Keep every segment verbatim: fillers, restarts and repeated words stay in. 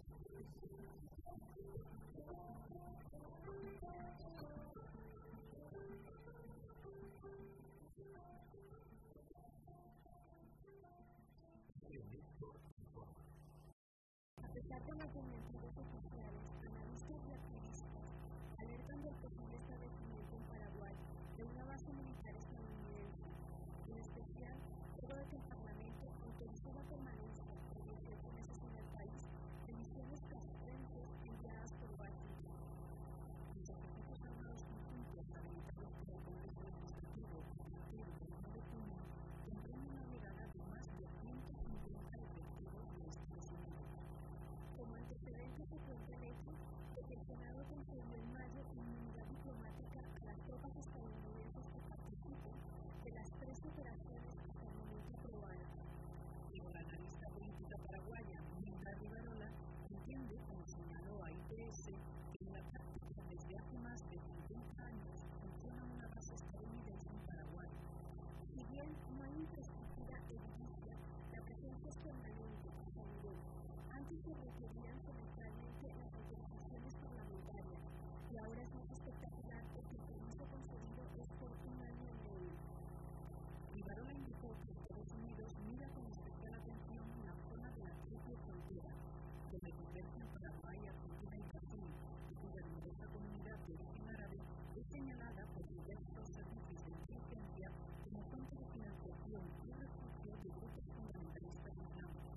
A pesar de las denuncias oficiales, analistas y activistas alertan del posible establecimiento en Paraguay de una base militar estadounidense, en especial luego de que el Parlamento autorizó la permanencia por dieciocho meses en el país de misiones castrenses enviadas por Washington. Los ejercicios armados conjuntos habilitados por el Congreso Legislativo a partir del uno de junio comprenden una llegada de más de ciento cincuenta efectivos de Estados Unidos. Como antecedente se cuenta el hecho de que el Senado concedió en mayo inmunidad diplomática a las tropas estadounidenses que participan de las tres operaciones hasta el momento aprobadas. Pero la analista política paraguaya, Milda Rivarola, entiende, como señaló a I P S, que en la práctica desde hace más de cincuenta años funciona una base estadounidense en Paraguay. Si bien no hay infraestructura edilicia, la presencia es permanente, aseguró. Antes se requerían semestralmente las autorizaciones parlamentarias y ahora es más espectacular porque el permiso concedido es por un año y medio. Rivarola indicó que Estados Unidos mira con especial atención la zona de la triple frontera, donde convergen Paraguay, Argentina y Brasil, y cuya numerosa comunidad de origen árabe es señalada por diversos servicios de inteligencia como fuente de financiación y refugio de grupos fundamentalistas islámicos.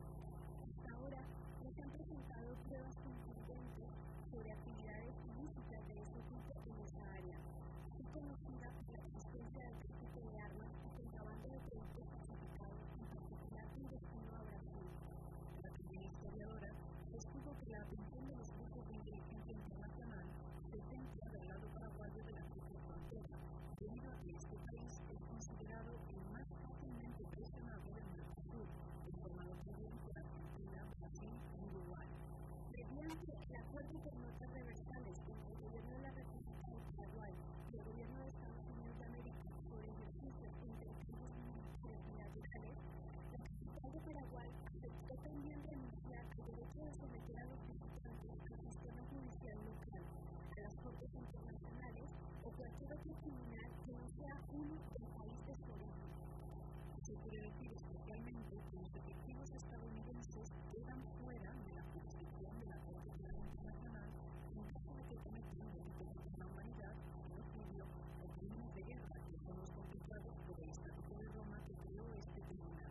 Hasta ahora no se han presentado pruebas concluyentes sobre actividades ilícitas de ese tipo en esa área, así conocida por la existencia del tráfico de armas y contrabando de productos falsificados, en particular con destino a Brasil. La también historiadora sostuvo que la atención de los grupos de inteligencia internacional se centra del lado paraguayo de la triple frontera, debido a que este país es considerado el más fácilmente presionado del Mercosur, informado también por Argentina, Brasil y Uruguay. Mediante el acuerdo por notas reversales entre el gobierno de la República de Paraguay y el gobierno de Estados Unidos de América sobre ejercicios de intercambios militares bilaterales, la capital de Paraguay aceptó también renunciar al derecho de someter a los visitantes al sistema judicial local, a las cortes internacionales o cualquier otro tribunal que no sea uno del país de su origen. Se quiere decir especialmente que los efectivos estadounidenses quedan fuera de la jurisdicción de la Corte Penal Internacional en caso de que cometan delitos contra la humanidad, genocidio o crímenes de guerra, que son los contemplados por el Estatuto de Roma que creó este tribunal.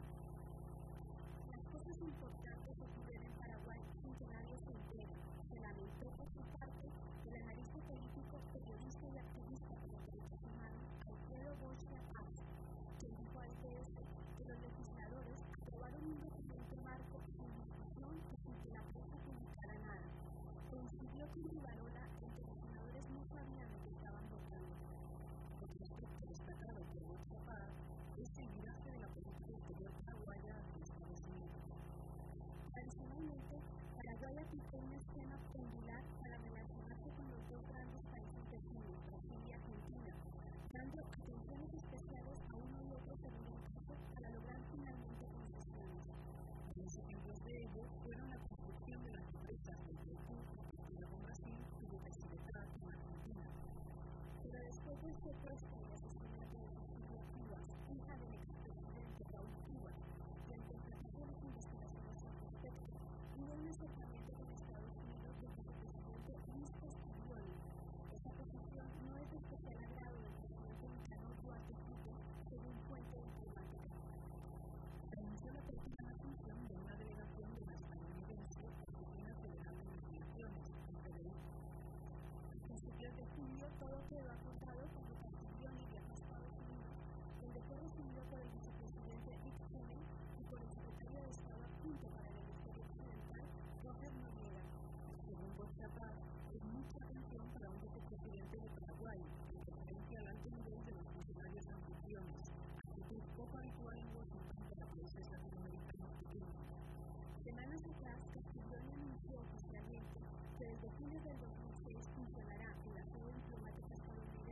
Las cosas importantes ocurren en Paraguay sin que nadie se entere, se lamentó por su parte el analista político, periodista y activista por los derechos humanos, Alfredo Bocha Paz, quien dijo al P S que los legisladores aprobaron un documento marco sin discusión y sin que la prensa publicara nada. Coincidió con Rivarola en que los senadores no sabían lo que estaban votando. Otro aspecto destacado por Bocha Paz es el viraje de la política exterior paraguaya hacia Estados Unidos. Tradicionalmente, Paraguay aplicó un esquema pendular para relacionarse con los dos grandes países vecinos, Brasil y Argentina, dando atenciones especiales a uno y otro según el caso para lograr finalmente concesiones. Los ejemplos de ello fueron la construcción de las empresas del Perú, Argentina con Brasil y de Besidetat con Argentina. Pero después del secuestro y asesinato de Cecilia Cubas, hija del expresidente Raúl Cubas, y ante el tratado de investigaciones al respecto, hubo un acercamiento con Estados Unidos del vicepresidente Luis Castiglione. Esa posición no es de especial agrado del presidente Nicanor Duarte Tito, según fuente diplomática. Se anunció la apertura en Asunción de una delegación de la estadounidense Oficina Federal de Investigaciones, en Perú. A principios de julio, todo quedó acordado cuando Castiglione viajó a Estados Unidos, donde fue recibido por el vicepresidente Dick Cheney y por el secretario de Estado adjunto para el hemisferio occidental, Roger Noriega. Según Bocha Paz, es mucha atención para un vicepresidente de Paraguay, en referencia al alto nivel de los funcionarios anfitriones, actitud poco habitual en Washington para países latinoamericanos pequeños. Semanas atrás, Castiglione anunció oficialmente que desde fines del dos mil seis funcionará en la sede diplomática estadounidense